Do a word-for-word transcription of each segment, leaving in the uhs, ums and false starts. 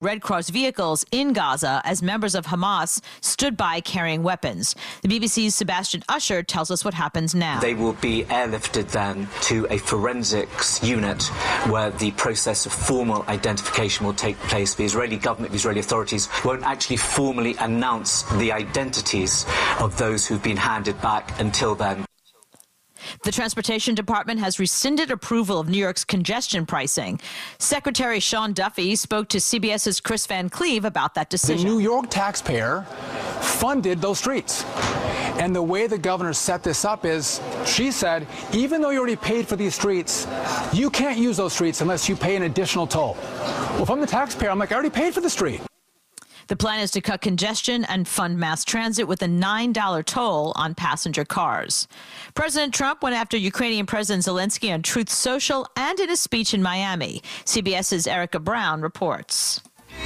Red Cross vehicles in Gaza as members of Hamas stood by carrying weapons. The B B C's Sebastian Usher tells us what happens now. They will be airlifted then to a forensics unit where the process of formal identification will take place. The Israeli government, the Israeli authorities won't actually formally announce the identities of those who've been handed back until then. The Transportation Department has rescinded approval of New York's congestion pricing. Secretary Sean Duffy spoke to CBS's Chris Van Cleve about that decision. The New York taxpayer funded those streets. And the way the governor set this up is, she said, even though you already paid for these streets, you can't use those streets unless you pay an additional toll. Well, if I'm the taxpayer, I'm like, I already paid for the street. The plan is to cut congestion and fund mass transit with a nine dollar toll on passenger cars. President Trump went after Ukrainian President Zelensky on Truth Social and in a speech in Miami. CBS's Erica Brown reports.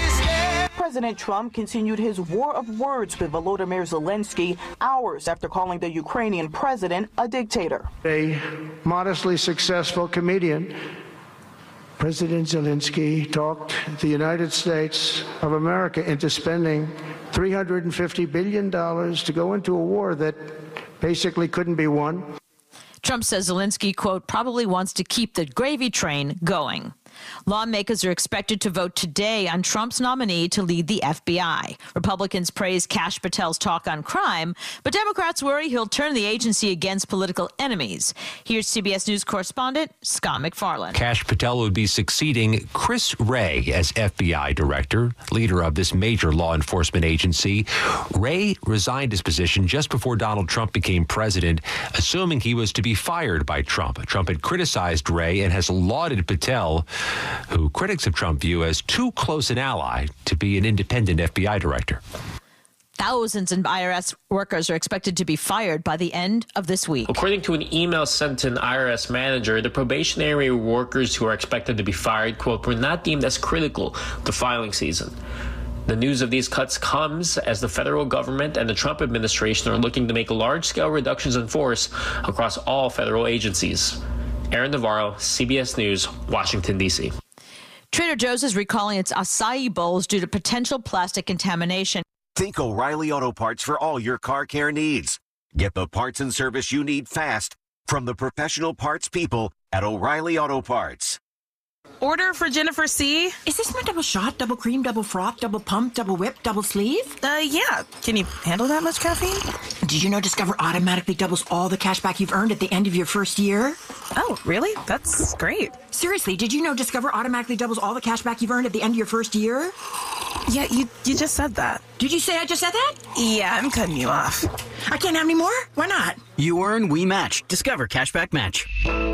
President Trump continued his war of words with Volodymyr Zelensky hours after calling the Ukrainian president a dictator. A modestly successful comedian, President Zelensky talked the United States of America into spending three hundred fifty billion dollars to go into a war that basically couldn't be won. Trump says Zelensky, quote, probably wants to keep the gravy train going. Lawmakers are expected to vote today on Trump's nominee to lead the F B I. Republicans praise Kash Patel's talk on crime, but Democrats worry he'll turn the agency against political enemies. Here's C B S News correspondent Scott McFarland. Kash Patel would be succeeding Chris Wray as F B I director, leader of this major law enforcement agency. Wray resigned his position just before Donald Trump became president, assuming he was to be fired by Trump. Trump had criticized Wray and has lauded Patel, who critics of Trump view as too close an ally to be an independent F B I director. Thousands of I R S workers are expected to be fired by the end of this week. According to an email sent to an I R S manager, the probationary workers who are expected to be fired, quote, were not deemed as critical to filing season. The news of these cuts comes as the federal government and the Trump administration are looking to make large-scale reductions in force across all federal agencies. Aaron Navarro, C B S News, Washington, D C Trader Joe's is recalling its acai bowls due to potential plastic contamination. Think O'Reilly Auto Parts for all your car care needs. Get the parts and service you need fast from the professional parts people at O'Reilly Auto Parts. Order for Jennifer C. Is this my double shot, double cream, double froth, double pump, double whip, double sleeve? Uh, yeah. Can you handle that much caffeine? Did you know Discover automatically doubles all the cash back you've earned at the end of your first year? Oh, really? That's great. Seriously, did you know Discover automatically doubles all the cash back you've earned at the end of your first year? Yeah, you you just said that. Did you say I just said that? Yeah, I'm cutting you off. I can't have any more? Why not? You earn, we match. Discover Cashback Match.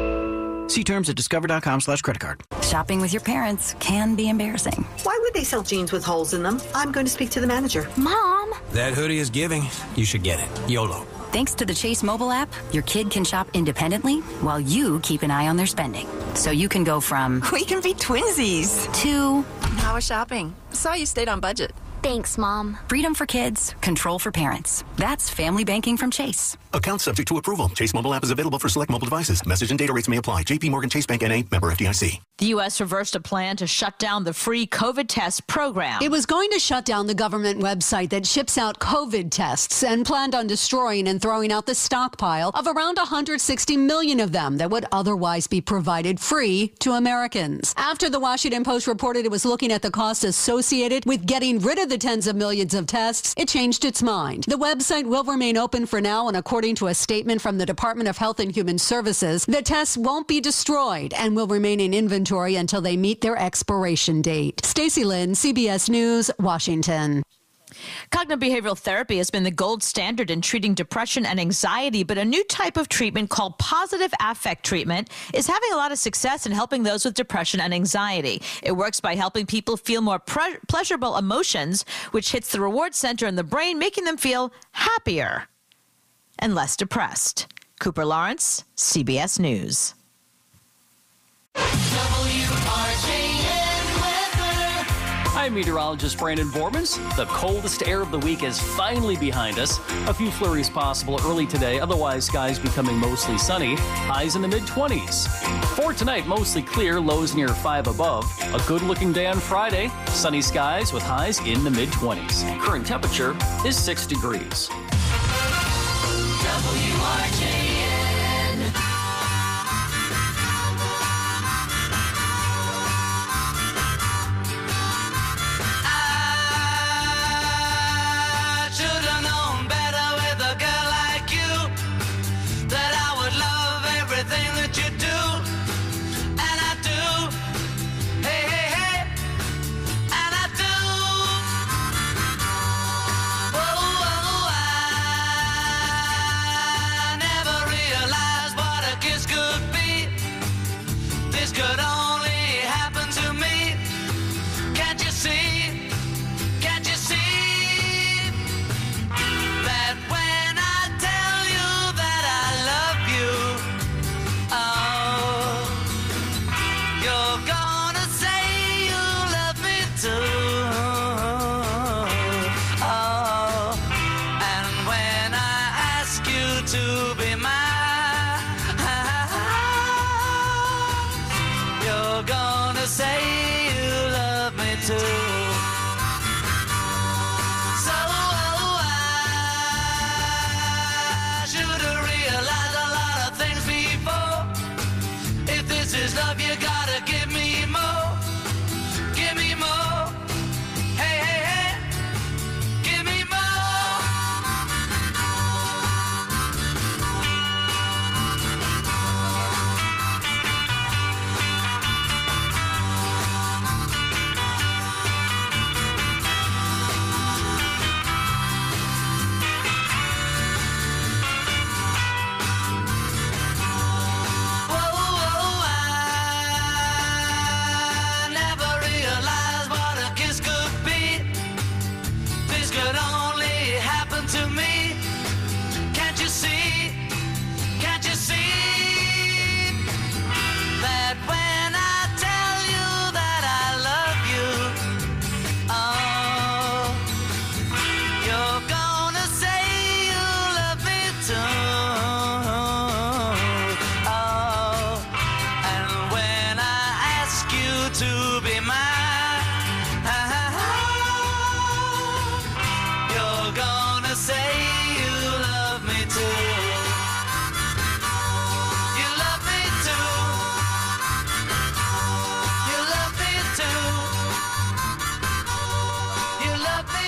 See terms at discover.com slash credit card. Shopping with your parents can be embarrassing. Why would they sell jeans with holes in them? I'm going to speak to the manager. Mom! That hoodie is giving. You should get it. YOLO. Thanks to the Chase mobile app, your kid can shop independently while you keep an eye on their spending. So you can go from... We can be twinsies. ...to... How was shopping? Saw you stayed on budget. Thanks, Mom. Freedom for kids, control for parents. That's family banking from Chase. Account subject to approval. Chase mobile app is available for select mobile devices. Message and data rates may apply. J P Morgan Chase Bank N A, member F D I C. The U S reversed a plan to shut down the free COVID test program. It was going to shut down the government website that ships out COVID tests and planned on destroying and throwing out the stockpile of around one hundred sixty million of them that would otherwise be provided free to Americans. After the Washington Post reported it was looking at the cost associated with getting rid of the tens of millions of tests, it changed its mind. The website will remain open for now, and according to a statement from the Department of Health and Human Services, the tests won't be destroyed and will remain in inventory until they meet their expiration date. Stacey Lynn, C B S News, Washington. Cognitive behavioral therapy has been the gold standard in treating depression and anxiety, but a new type of treatment called positive affect treatment is having a lot of success in helping those with depression and anxiety. It works by helping people feel more pre- pleasurable emotions, which hits the reward center in the brain, making them feel happier and less depressed. Cooper Lawrence, C B S News. I'm meteorologist Brandon Vormans. The coldest air of the week is finally behind us. A few flurries possible early today, otherwise skies becoming mostly sunny. Highs in the mid-twenties. For tonight, mostly clear, lows near five above. A good-looking day on Friday. Sunny skies with highs in the mid-twenties. Current temperature is six degrees. W R J N. I should have known better with a girl like you, that I would love everything that you do, and I do. Hey, hey, hey, and I do. Whoa, whoa, I never realized what a kiss could be. This could only happen to me. Can't you see? Can't you see that when I tell you that I love you, oh, you're gonna say you love me too. Oh, and when I ask you to be mine, you're gonna say you love me too. So I should have realized a lot of things before. If this is love, you gotta give me more. Give me more. Hey, hey, hey. Give me more. Whoa, whoa, I never realized what a kiss could be. This could only happen to me. Can't you see? Can't you see that when I tell you that I love you, oh, you're gonna say you love me too. Oh, and when I ask you to be mine, you're gonna say you love me too. You love me too. You love me too. You love me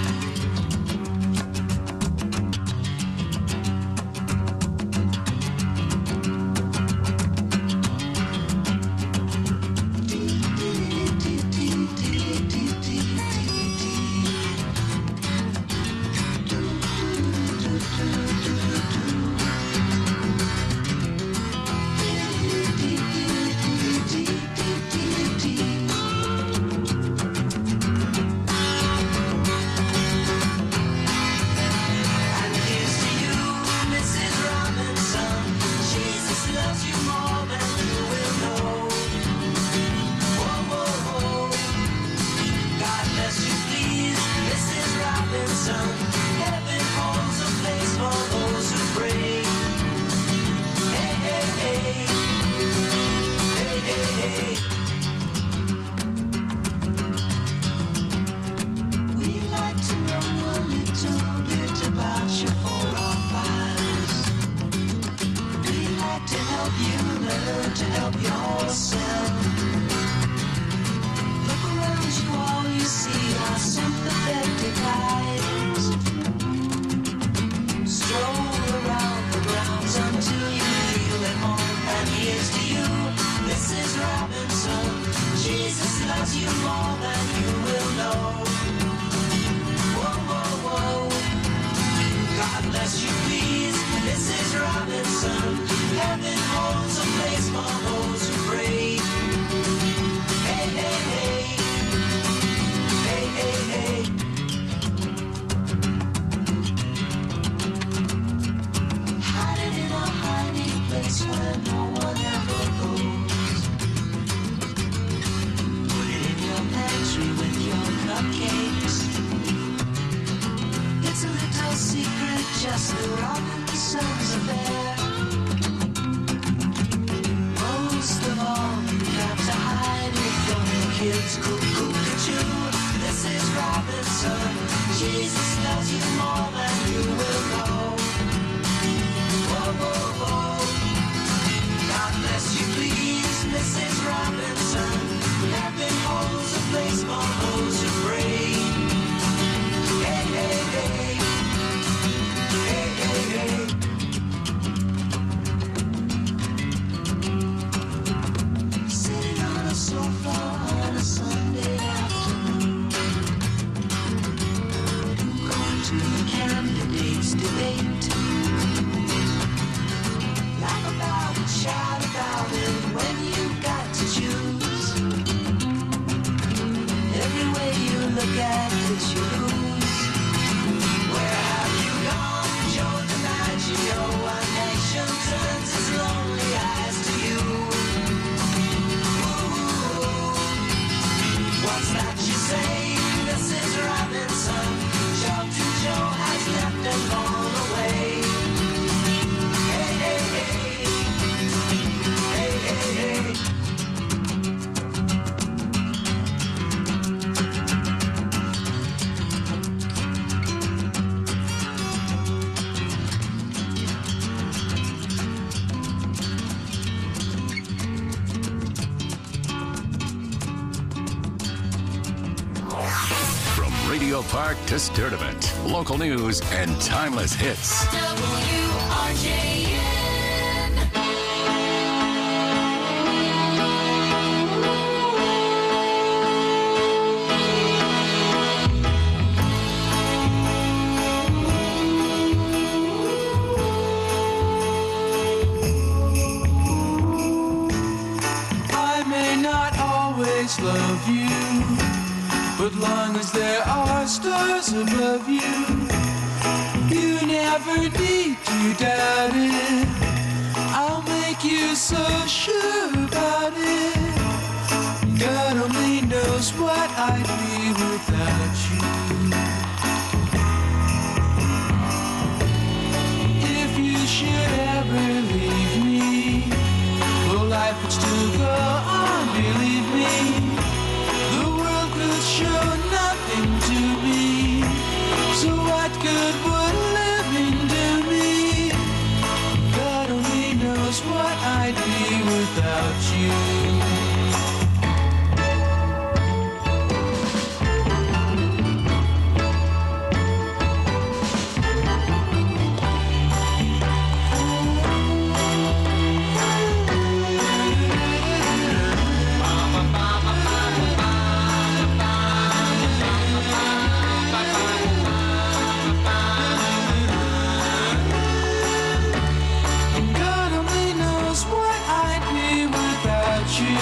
And here's to you, Missus Robinson. Jesus loves you more than you will know. Whoa, whoa, whoa. God bless you, please, Missus Robinson. Heaven holds a place for those who pray. Hey, hey, hey. Hey, hey, hey. We'd like to know a little bit about your forefathers. We'd like to help you learn to help yourself. Look around you, all you see are sympathetic eyes. Stroll around the grounds until you feel at home. And here's to you, Missus Robinson. Jesus loves you more than you will know. Whoa, whoa, whoa. God bless you, please, Missus Robinson. Heaven holds a place for those who pray. yes, the Robinsons are there. Most of all, you got to hide it from the kids. Cuckoo-cuckoo-choo, this is Robinson. Jesus loves you more than you will know. Whoa, whoa, whoa. God bless you, please, Missus Robinson. Heaven holds a place for those who pray. Hey, hey, hey. Hey, hey, hey. Sitting on a sofa on a Sunday afternoon, going to the candidates' debate. Laugh about it, shout about it when you've got to choose. Every way you look at it, you lose. Where have you gone, Joe DiMaggio? A nation turns its lonely eyes to you. Ooh, what's that you say, Missus Robinson? Joe to Joe has left and gone away. Hey, hey, hey. Hey, hey, hey. From Radio Park to Sturdivant, local news and timeless hits. W R J N. I may not always love you, but long as there are stars above you, you never need to doubt it. I'll make you so sure about it. God only knows what I'd be without you. If you should ever leave me, well, life would still go on, believe me. The world could show nothing to me, so what good would living do me? God only knows what I'd be without you. God only knows what I'd be without you.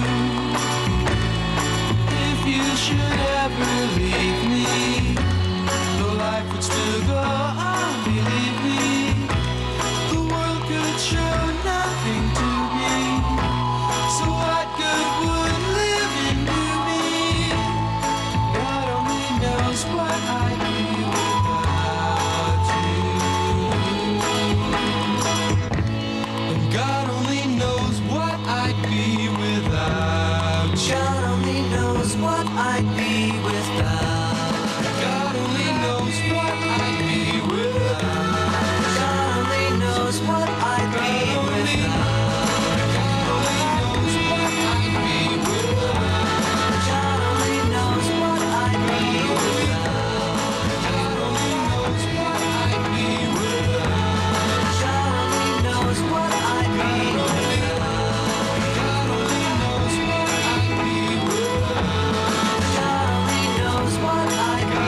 If you should ever leave me, though life would still go on, believe me. The world could show nothing to me, so what good would living do me? God only knows what I'd be without you. And God only knows what I'd be without you. God only knows what I'd be without. God only knows what I'd be without. God only knows what I'd be without. God only knows what I'd be without. God only knows what I'd be without. God only knows what I'd be without. God only knows what I'd be without. God only knows what I'd be without. God only knows what I'd be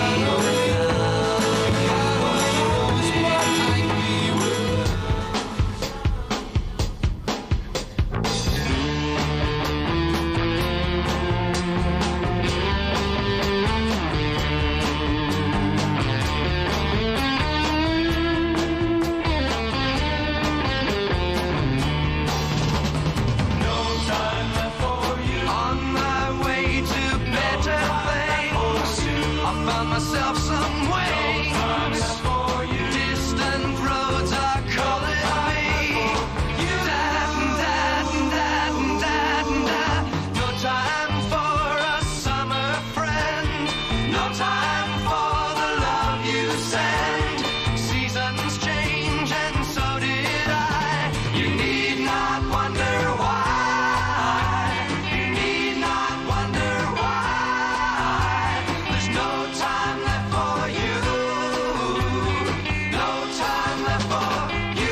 myself some way. Distant time for the love you send. Seasons change and so did I. You need not wonder why. You need not wonder why. There's no time left for you. No time left for you.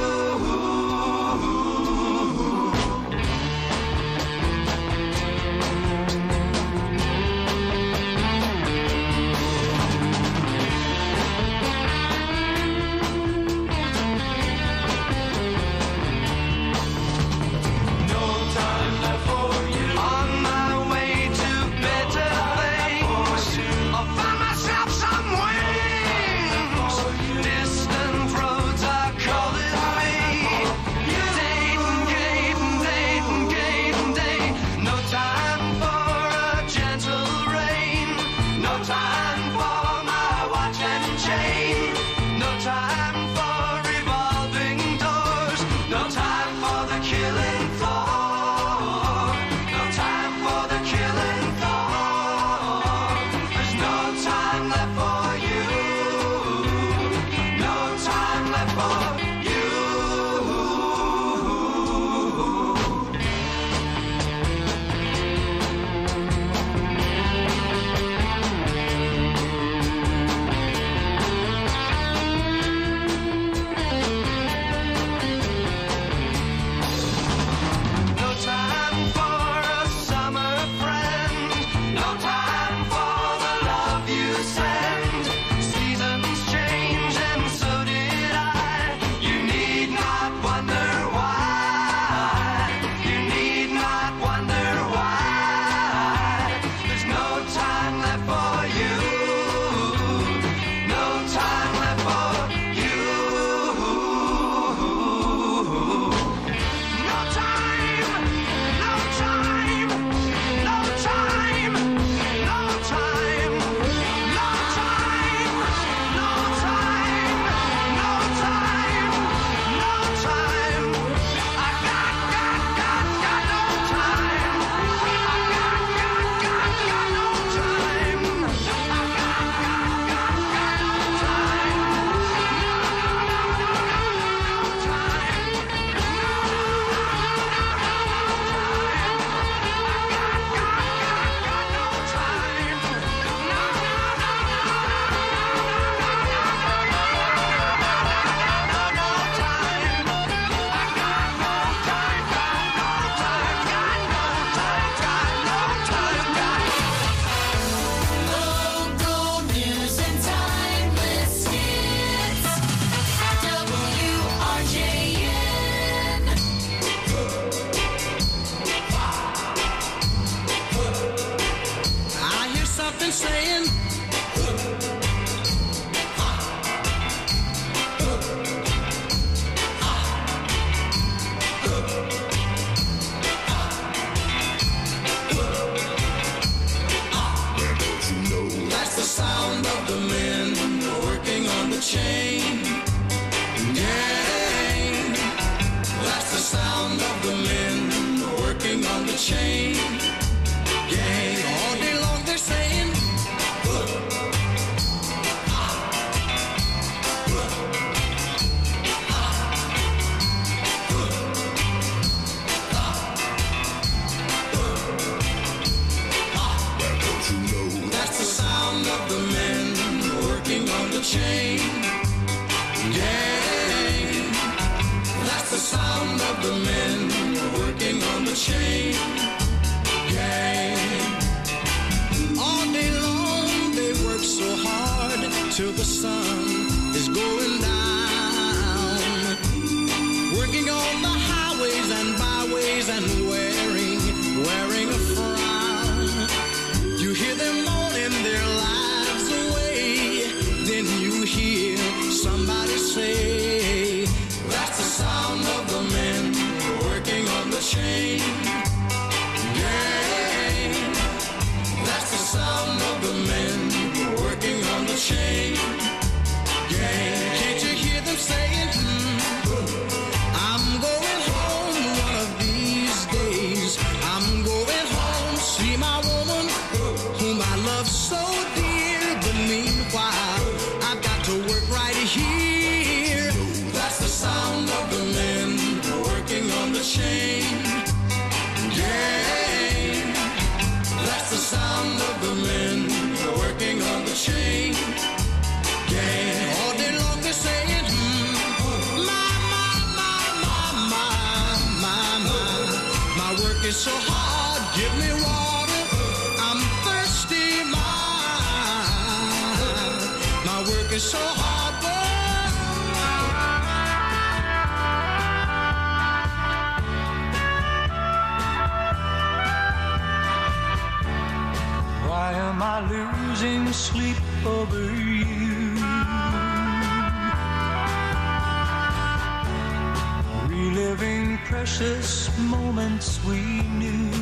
No time left for you. On my way to better things, I'll find myself some wings. Distant roads are calling me. Dayton, Dayton, Dayton, Dayton, Dayton. No time for a gentle rain. No time for my watch and chain. No time for revolving doors. No time for the killing floor. No time for the killing floor. There's no time left for you. No time left for you. No time for a summer friend. No time for the love you send. Seasons change and so did I. You need not wonder why. You need not wonder why. There's no time left for you. No time left for you. No time, no time, no time, no time, no time, no time, no time, no time. I got, got, got, got no time. I got, got, got, got no time. I got, got, got, got no time. Local news and timeless hits. W R J N. I hear something saying, that's the sound of the men working on the chain gang. That's the sound of the men working on the chain gang. All day long they're saying, that's the sound of the men working on the chain gang. That's the sound of the men working on the chain gang. All day long they work so hard till the sun is going down. Working on the highways and byways and wearing, wearing a frown. You hear them moaning their lives away. Then you hear somebody say, that's the sound of the men working on the chain gang. That's the sound of the men working on the chain gang. Can't you hear them saying, hmm, I'm going home one of these days. I'm going home, see my woman whom I love so dear. is so hard, give me water. I'm thirsty, my, my work is so hard, Why am I losing sleep over you? Reliving precious moments we knew.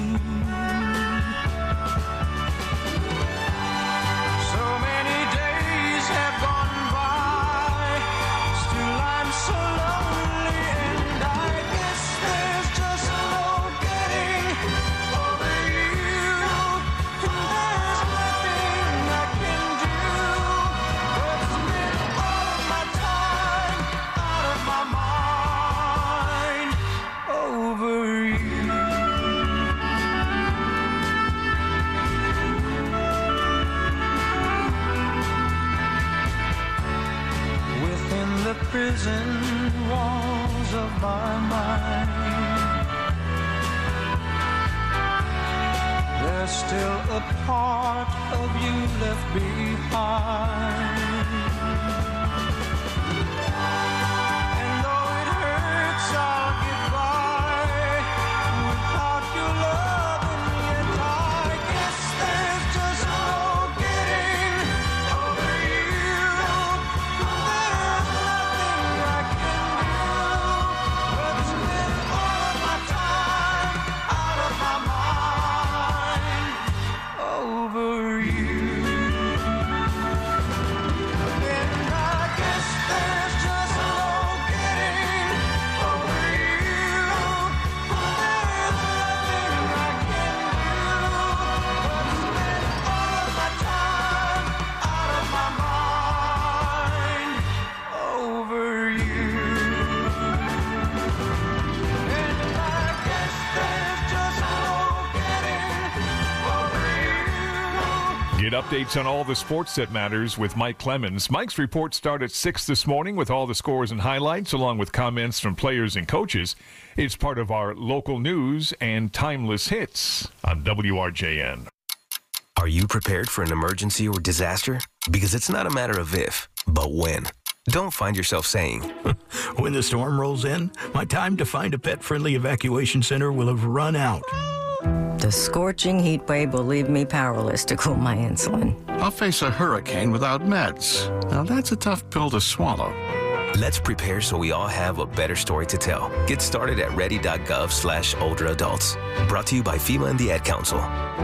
So many days have gone by, still I'm so lonely, and I guess there's just no getting over you. And there's nothing I can do but spend all of my time out of my mind over you. Within the prison walls of my mind, there's still a part of you left behind. And though it hurts, I'll get by without your love, and yet I guess there's just no getting over you. There's nothing I can do but spend all of my time out of my mind over you. And I guess there's just no getting over you. There's nothing I can do but spend all of my time out of my mind over you. And I guess there's just no getting over you. Get updates on all the sports that matters with Mike Clemens. Mike's reports start at six this morning with all the scores and highlights, along with comments from players and coaches. It's part of our local news and timeless hits on W R J N. Are you prepared for an emergency or disaster? Because it's not a matter of if, but when. Don't find yourself saying, when the storm rolls in, my time to find a pet-friendly evacuation center will have run out. The scorching heat wave will leave me powerless to cool my insulin. I'll face a hurricane without meds. Now that's a tough pill to swallow. Let's prepare so we all have a better story to tell. Get started at ready.gov slash older adults. Brought to you by FEMA and the Ad Council.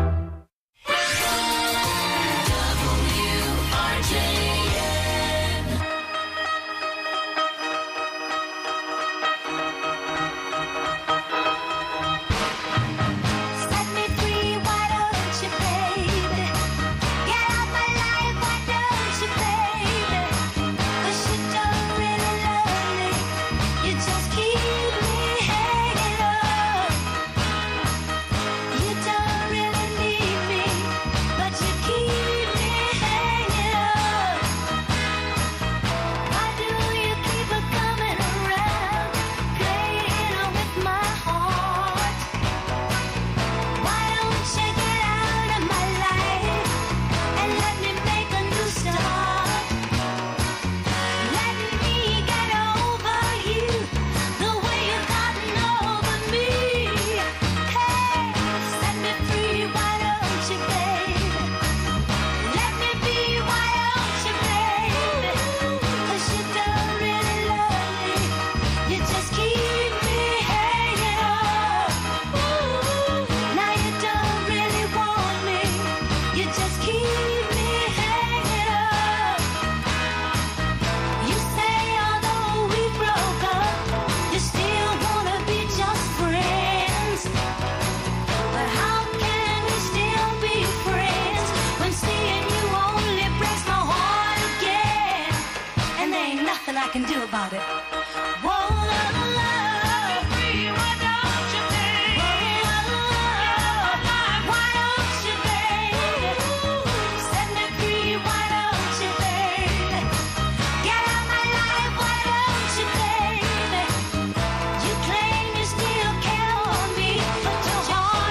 can do about it. Whoa, love, love, free, why don't you, baby? Whoa, love, why don't you, baby? Set me free, why don't you, baby? Get out my life, why don't you, baby? You claim you still care for me, but your heart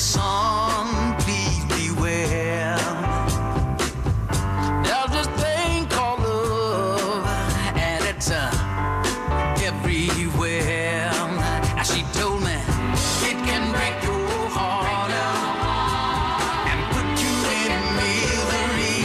son, please beware. There's this thing called love, and it's uh, everywhere. And she told me it can break your heart and put you in misery.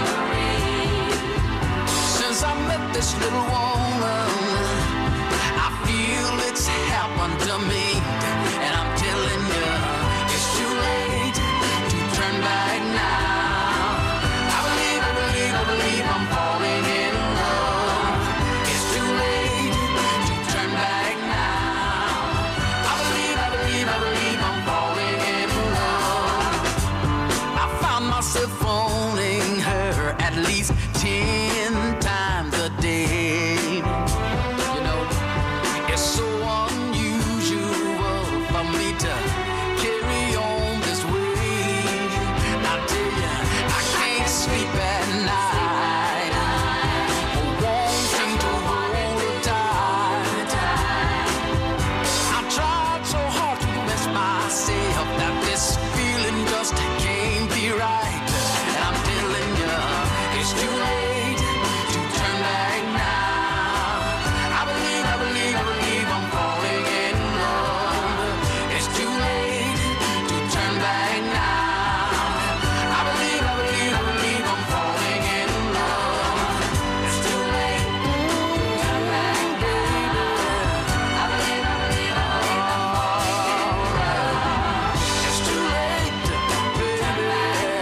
Since I met this little woman, I feel it's happened to me, and I'm telling you, it's too late to turn back now. I believe, I believe, I believe I'm falling in love. It's too late to turn back now. I believe, I believe, I believe I'm falling in love. I found myself phoning her at least ten times a day. You know, it's so unusual for me to carry on this way. I tell you, I can't sleep at night, wanting to hold her tight. I tried so hard to convince myself that this feeling just can't be right. And I'm telling you, it's too late to turn back now. I believe, I believe, I believe I'm falling in love. It's too late to turn back now. I believe, I believe, I believe I'm falling in love. It's too late to turn back, baby. I believe, I believe, I believe I'm alright. It's too late, baby. I believe,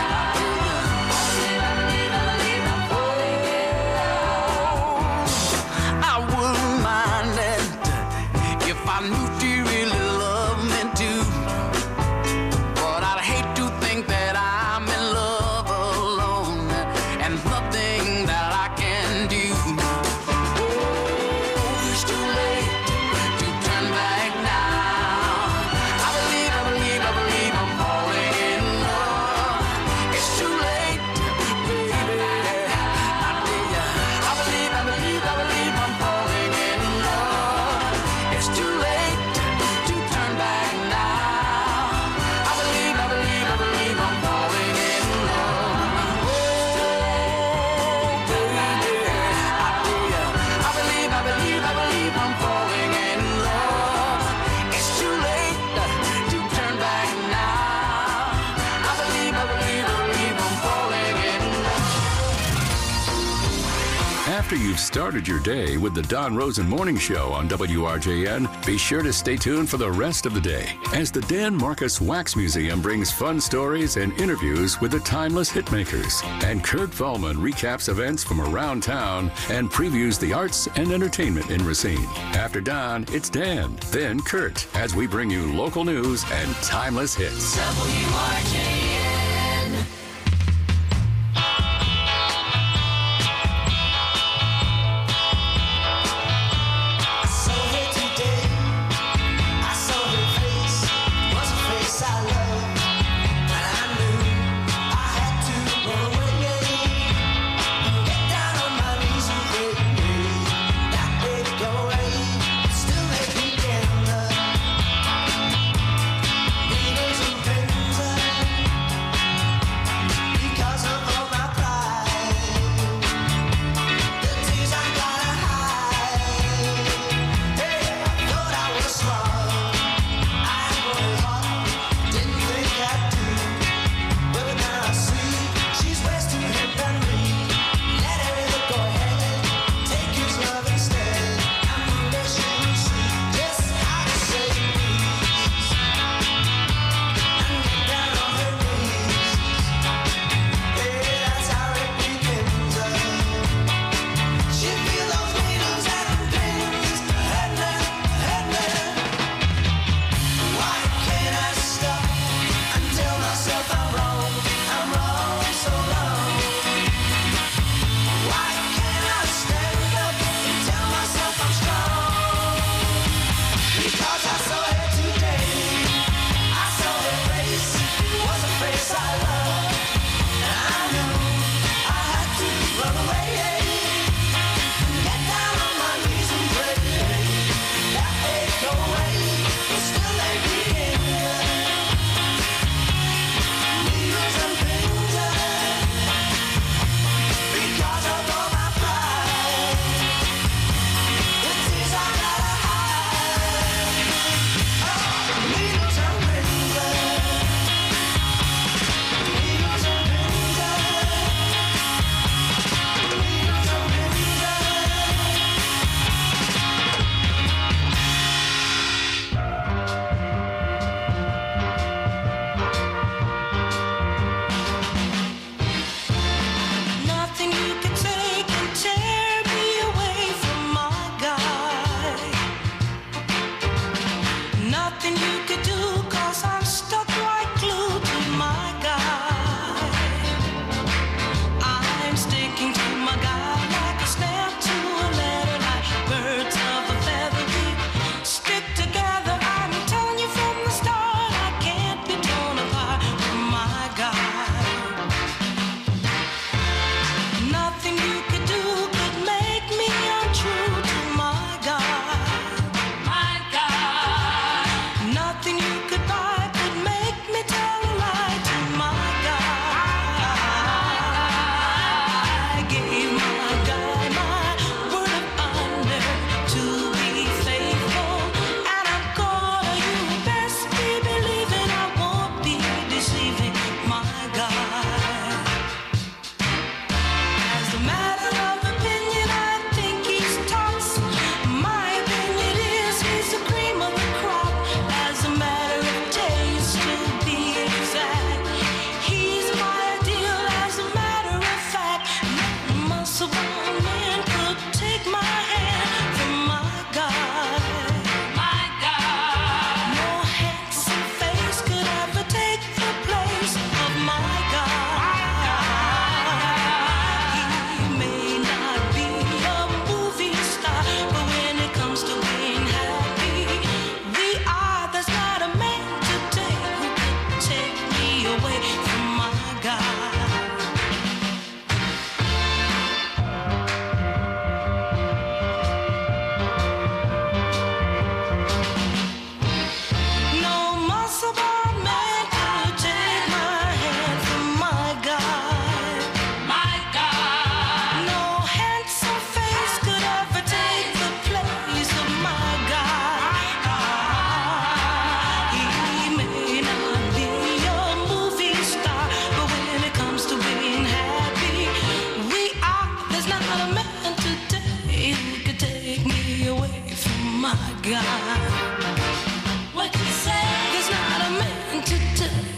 I believe, I believe I'm falling in love. I wouldn't mind it if I knew she really loved me too. But I'd hate to think that I'm in love alone and nothing that I can do. Oh, it's too late to turn back now. I believe, I believe, I believe I'm falling in love. It's too late, baby. I tell ya, I believe, I believe, I believe I'm falling in love. It's too late to turn back now. I believe, I believe, I believe I'm falling in love. Oh, baby, I tell ya, I believe, I believe, I believe I'm falling in love. It's too late to turn back now. I believe, I believe, I believe I'm falling in love. After you've started your day with the Don Rosen Morning Show on W R J N, be sure to stay tuned for the rest of the day as the Dan Marcus Wax Museum brings fun stories and interviews with the timeless hitmakers. And Kurt Vollman recaps events from around town and previews the arts and entertainment in Racine. After Don, it's Dan, then Kurt, as we bring you local news and timeless hits. W R J N. I saw her today. I saw her face. Was a face I loved. And I knew I had to run away. Get down on my knees and pray. That baby go away. Still make me together. Needles and pins.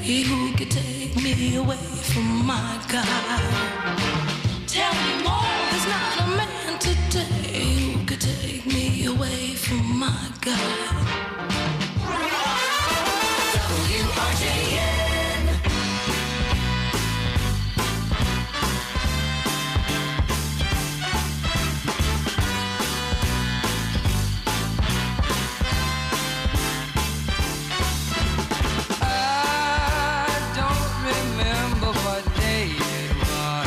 who could take me away from my God? Tell me more, there's not a man today who could take me away from my God. W R J N. I don't remember what day it was.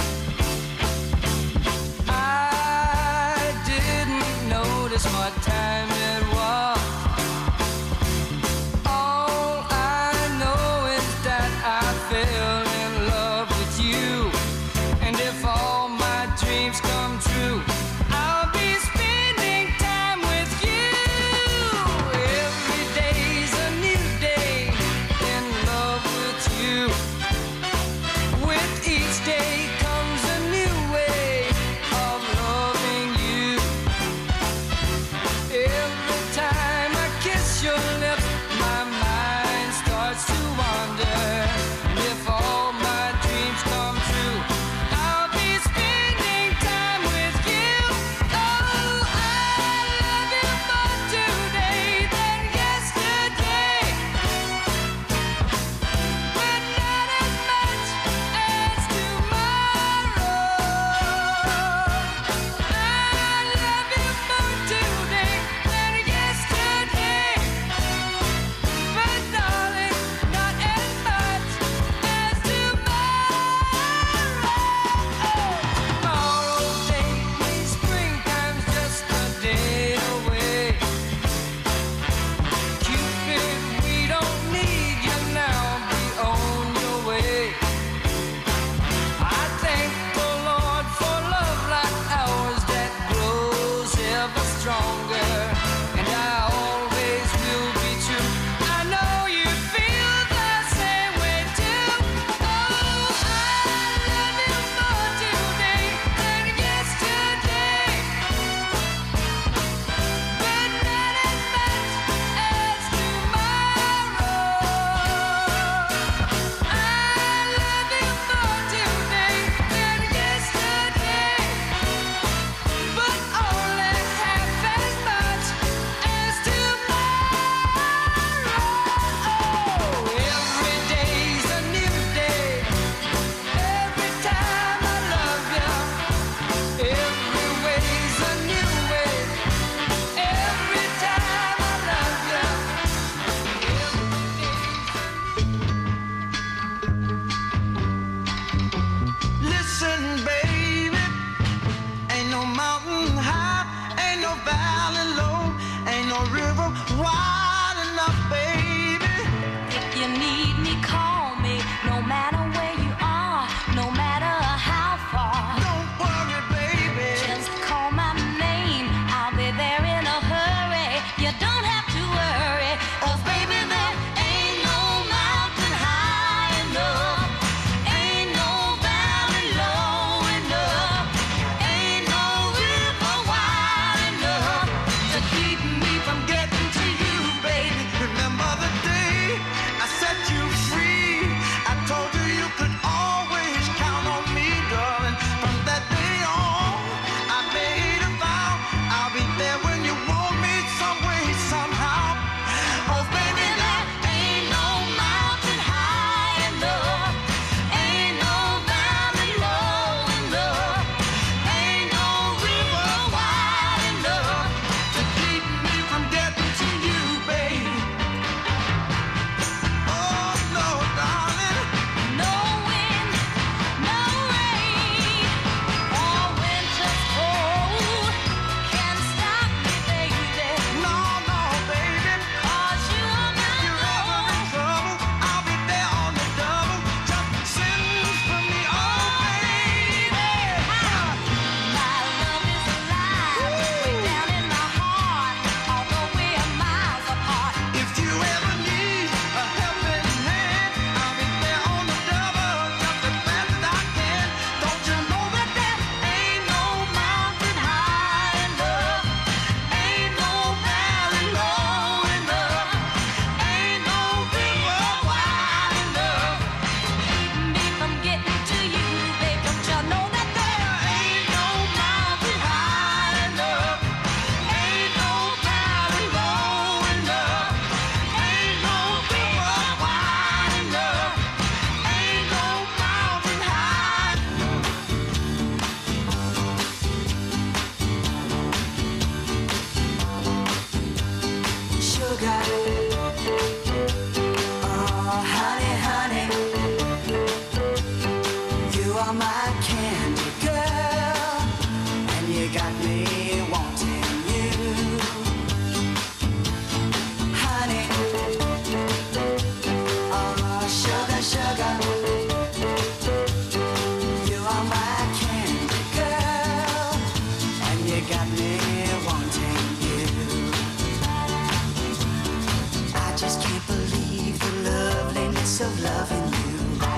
I didn't notice what time it was. All I know is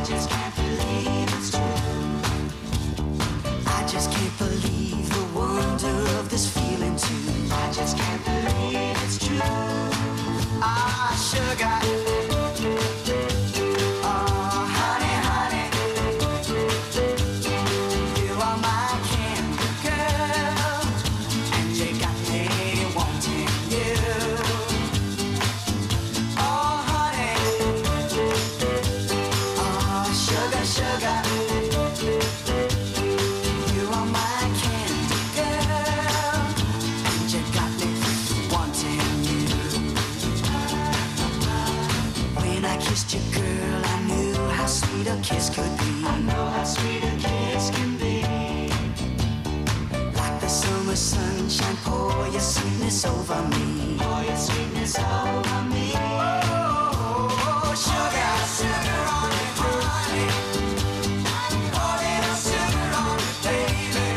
just can't believe it's true. I just can't believe the wonder of this feeling too. I just can't believe it's true. Ah, sugar. Oh, honey, honey. You are my candy girl, and you got me wanting you. Oh, honey. Oh, sugar, sugar. You are my candy girl, and you got me wanting you. When I kissed you, girl, I knew how sweet a kiss could be. I know how sweet a kiss can be. Like the summer sunshine, pour your sweetness over me. Pour your sweetness over me. Oh, sugar, sugar on me, honey. Pour little sugar on me, baby.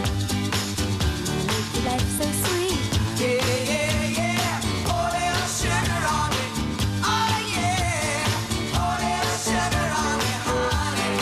Life's so sweet. Yeah, yeah, yeah. Pour little sugar on me. Oh, yeah. Pour little sugar on me, honey.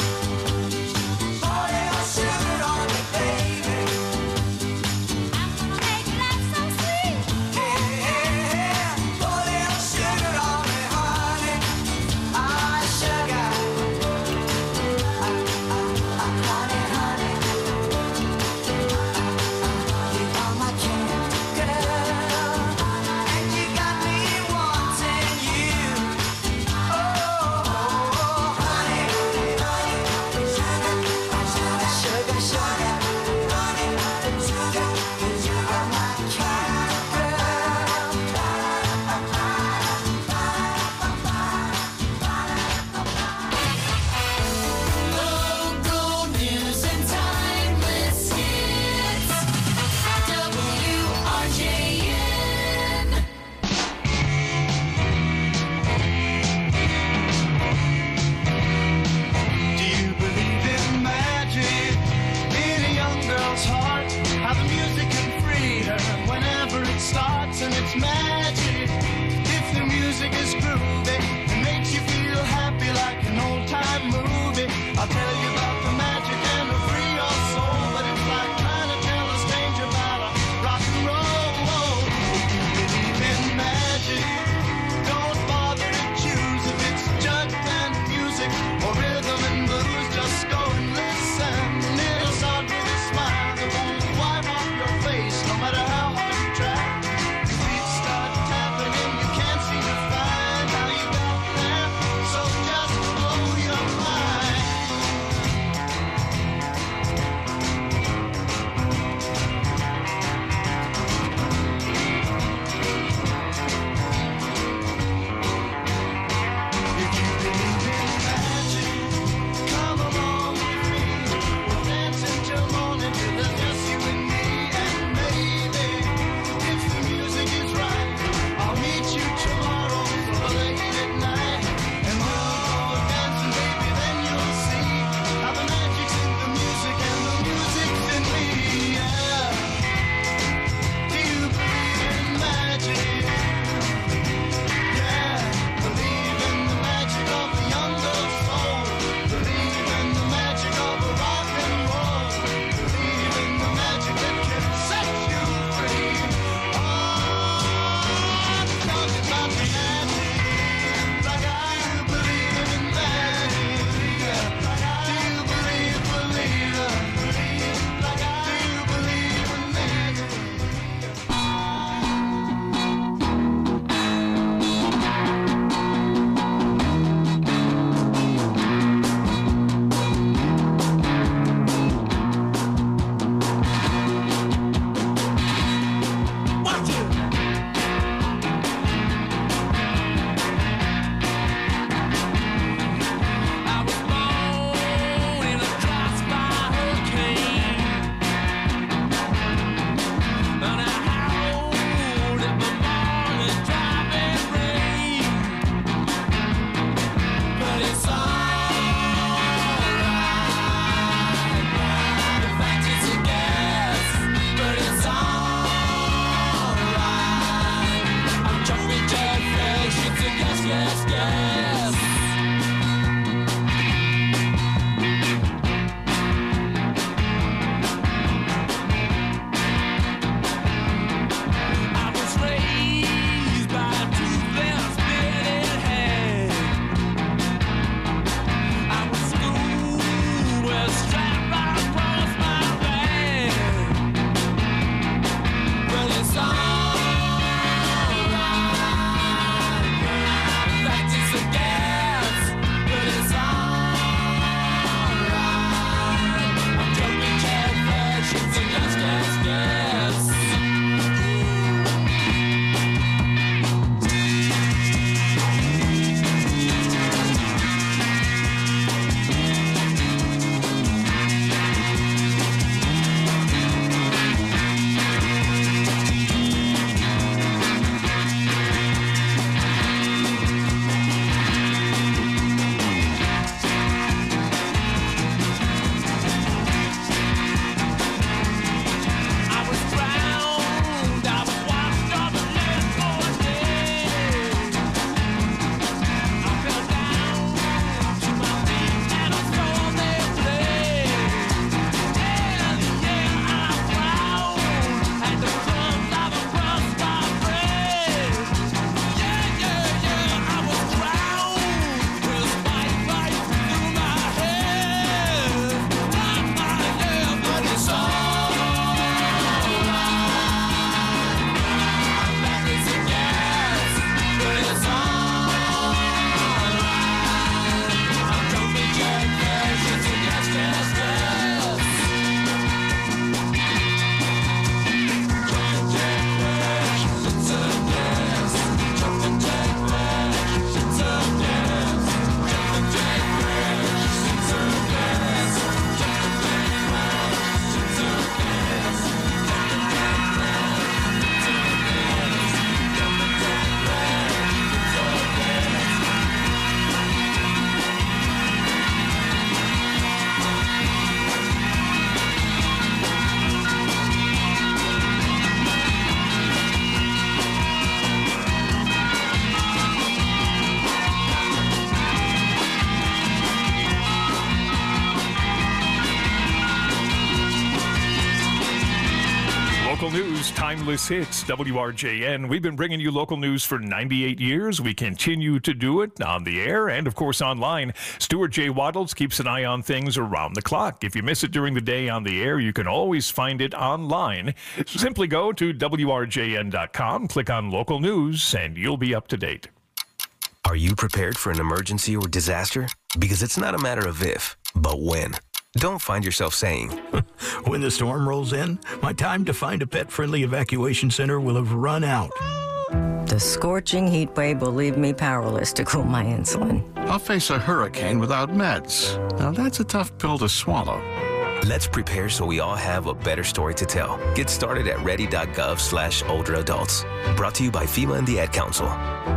Local news, timeless hits, W R J N. We've been bringing you local news for ninety-eight years. We continue to do it on the air and, of course, online. Stuart J. Waddles keeps an eye on things around the clock. If you miss it during the day on the air, you can always find it online. Simply go to W R J N dot com, click on local news, and you'll be up to date. Are you prepared for an emergency or disaster? Because it's not a matter of if, but when. Don't find yourself saying, when the storm rolls in, my time to find a pet-friendly evacuation center will have run out. The scorching heat wave will leave me powerless to cool my insulin. I'll face a hurricane without meds. Now that's a tough pill to swallow. Let's prepare so we all have a better story to tell. Get started at ready.gov slash older adults. Brought to you by FEMA and the Ad Council.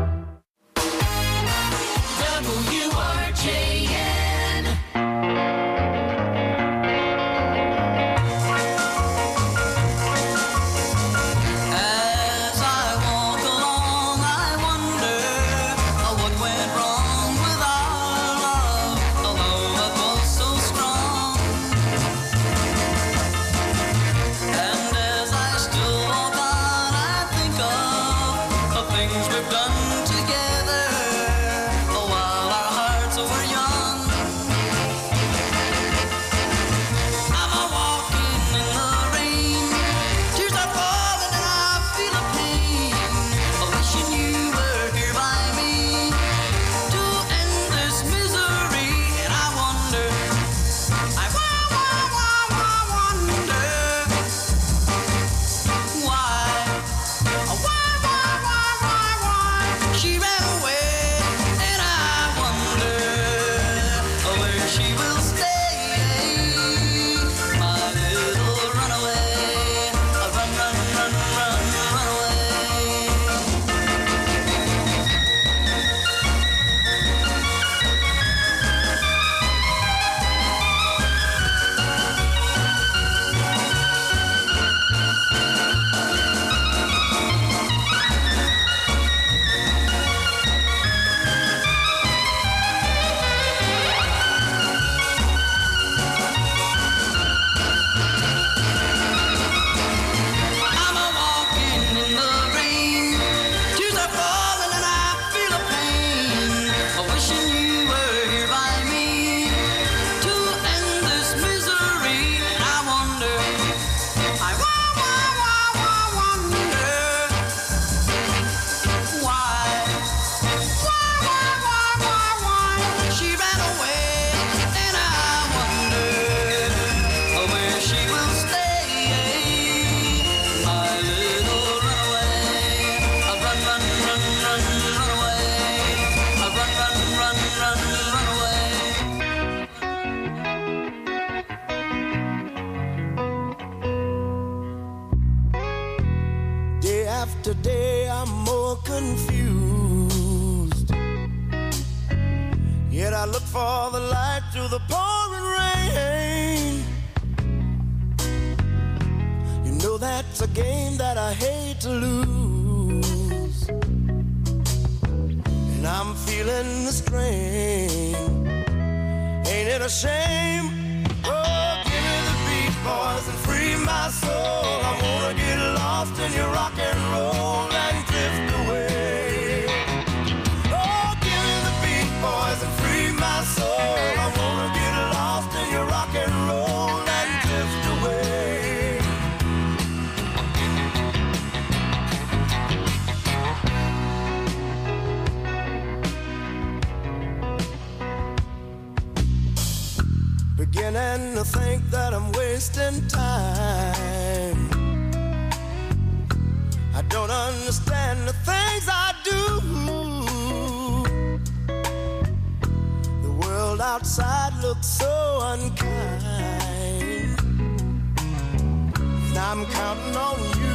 W R J N. As I walk along, I wonder what went wrong with our love, although it was so strong. And as I still walk on, I think of the things we've done together while our hearts were young. I'm a walking in the rain, tears are falling and I feel a pain, wishing you were here by me to end this misery. And I wonder, I wa- wa- wa- wa- wonder why, why, why, why, why, why she ran away. And I wonder where she will stay, my little runaway. Run, run, run, run, run away. I'm a walking in the rain, tears are falling and I feel a pain, wishing you were here by me to end this misery. And I wonder, I wa- wa- wa- wa- wonder why, why, why, why, why, why she ran away. And I wonder where she will stay, my little runaway. Run, run, run, run, run away. Run, run, run, run, run away. Day after day, I'm more confused. Yet I look for the light through the pouring rain. You know that's a game that I hate to lose. And I'm feeling the strain. Ain't it a shame? Oh, give me the beat, boys, and free my soul. I wanna get lost in your rock and roll and drift away. Oh, give me the beat, boys, and free my soul. I wanna get lost in your rock and roll and drift away. Beginning to think that I'm wasting time. I don't understand the things I do. The world outside looks so unkind. And I'm counting on you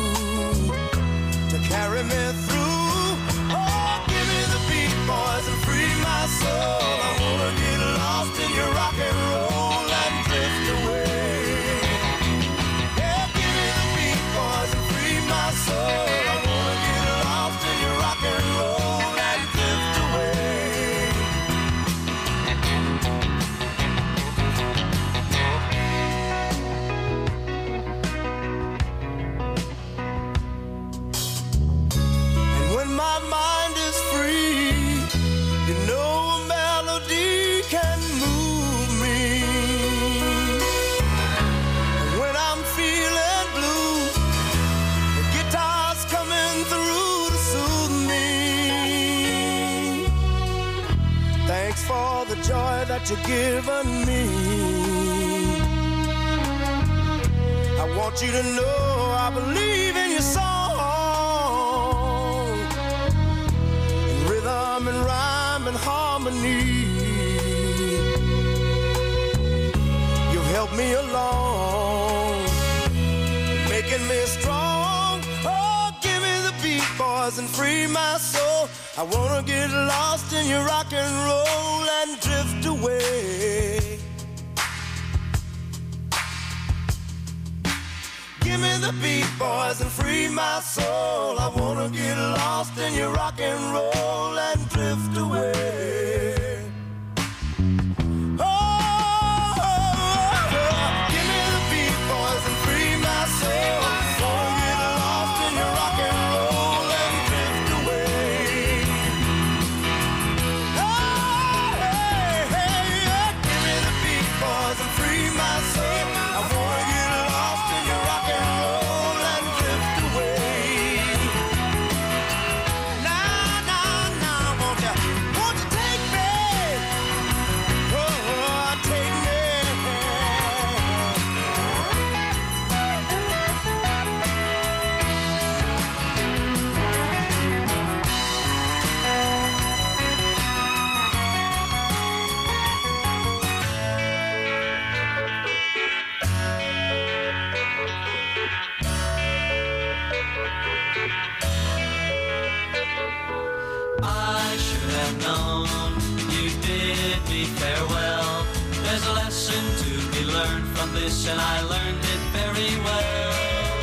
to carry me through. Oh, give me the beat, boys, and free my soul. I wanna get lost in your rock and roll and drift away. Yeah, give me the beat, boys, and free my soul. I wanna get lost in your rock and roll and drift away. joy that you've given me. I want you to know I believe in your song, in rhythm and rhyme and harmony. You've helped me along, making me strong. Oh, give me the beat, boys, and free my soul. I wanna get lost in your rock and roll and drift away. Give me the beat, boys, and free my soul. I wanna get lost in your rock and roll and drift away. Oh, oh, oh, oh. Give me the beat, boys, and free my soul. Wanna get lost in your rock and roll and drift away. Oh, hey, hey, yeah. Give me the beat, boys, and free my soul. I wanna get lost in your rock and roll and drift away. Nah, nah, nah, won't you, won't you take me? Oh, take me. I should have known you bid me farewell. There's a lesson to be learned from this, and I learned it very well.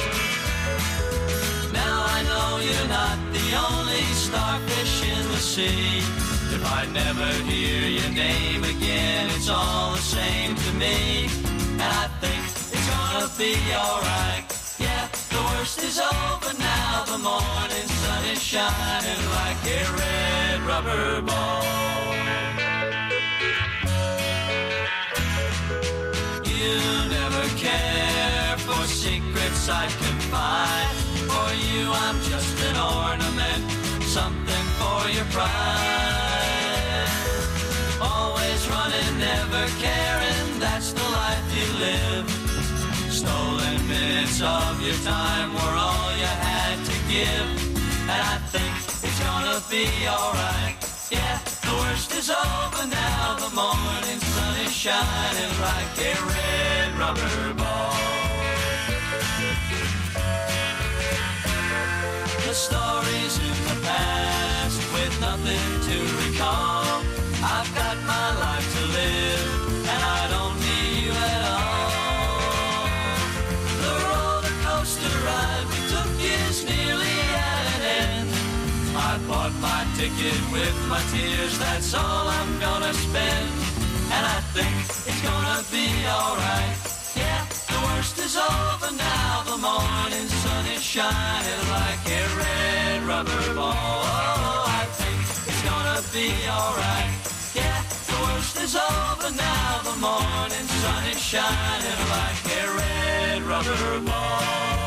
Now I know you're not the only starfish in the sea. If I never hear your name again, it's all the same to me. And I think it's gonna be alright. Yeah, the worst is over now. The morning sun is shining like a red rubber ball. You never care for secrets I confide. For you I'm just an ornament, something for your pride. Always running, never caring, that's the life you live. Stolen minutes of your time were all you had to give. And I think it's gonna be alright. Yeah, the worst is over now. The morning sun is shining like a red rubber ball. The stories in the past with nothing to recall. I've got my life to live, and I don't need you at all. The roller coaster ride we took is nearly at an end. I bought my ticket with my tears, that's all I'm gonna spend. And I think it's gonna be alright. Yeah, the worst is over now. The morning sun is shining like a red rubber ball. Oh, I think it's gonna be alright. Yeah, the worst is over now. The morning sun is shining like a red rubber ball.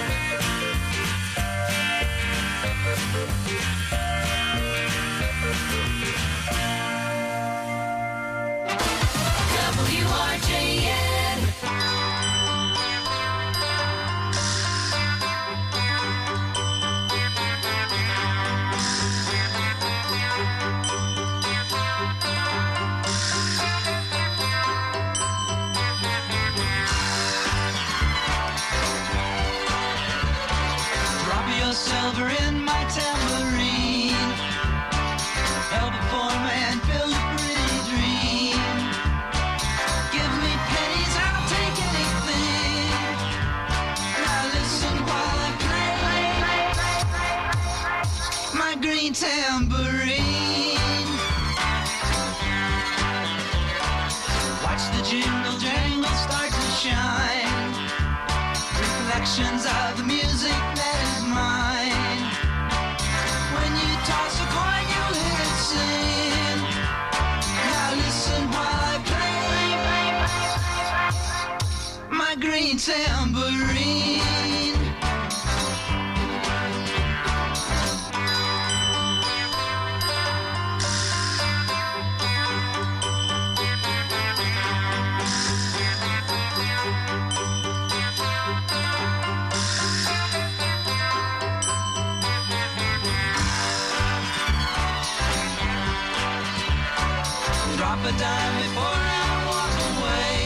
W R J N. Drop your silver in my tambourine. Help a poor man build a pretty dream. Give me pennies, I'll take anything. Now listen while I play my green tambourine. Watch the jingle jangle start to shine. Reflections of the music that is mine. When you toss a coin, you'll hear it sing. Now listen while I play my green tambourine. time before I walk away.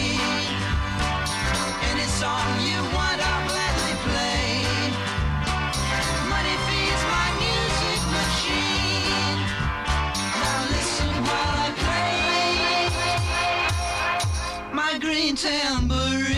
Any song you want, I'll gladly play. Money feeds my music machine. Now listen while I play my green tambourine.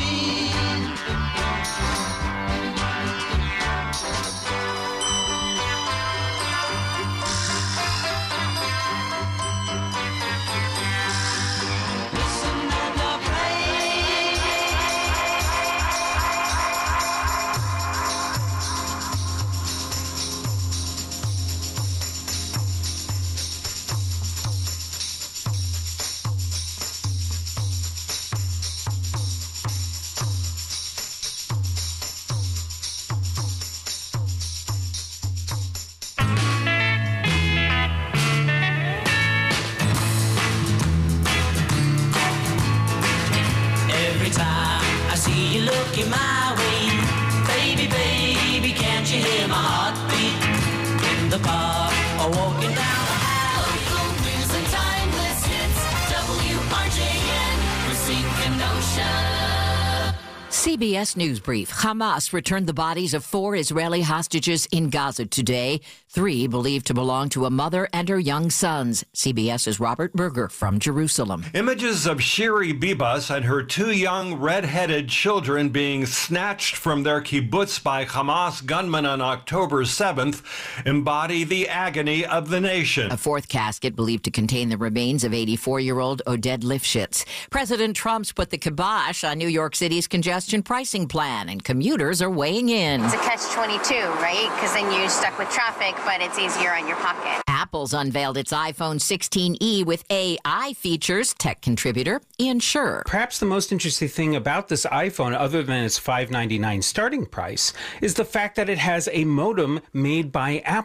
Every time I see you looking my way, baby, baby, can't you hear my heartbeat? In the park or walking down the alley. Local news and timeless hits, W R J N, we're sinking ocean. C B S News Brief. Hamas returned the bodies of four Israeli hostages in Gaza today, three believed to belong to a mother and her young sons. CBS's Robert Berger from Jerusalem. Images of Shiri Bibas and her two young red-headed children being snatched from their kibbutz by Hamas gunmen on October seventh embody the agony of the nation. A fourth casket believed to contain the remains of eighty-four-year-old Oded Lifshitz. President Trump's put the kibosh on New York City's congestion pricing plan, and commuters are weighing in. It's a catch twenty-two, right? Because then you're stuck with traffic, but it's easier on your pocket. Apple's unveiled its iPhone sixteen e with A I features. Tech contributor Ian Scher. Perhaps the most interesting thing about this iPhone, other than its five ninety-nine starting price, is the fact that it has a modem made by Apple.